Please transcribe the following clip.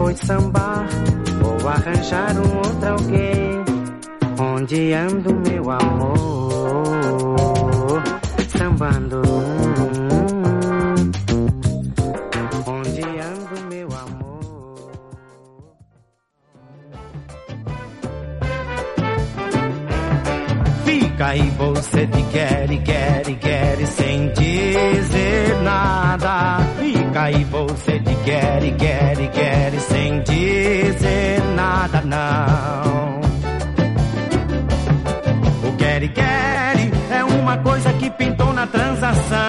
depois sambar, vou arranjar um outro alguém. Onde ando, meu amor? Sambando. Onde ando, meu amor? Fica aí você de quer sem dizer nada. Fica aí você de quer sem dizer nada, não. O quer é uma coisa que pintou na transação.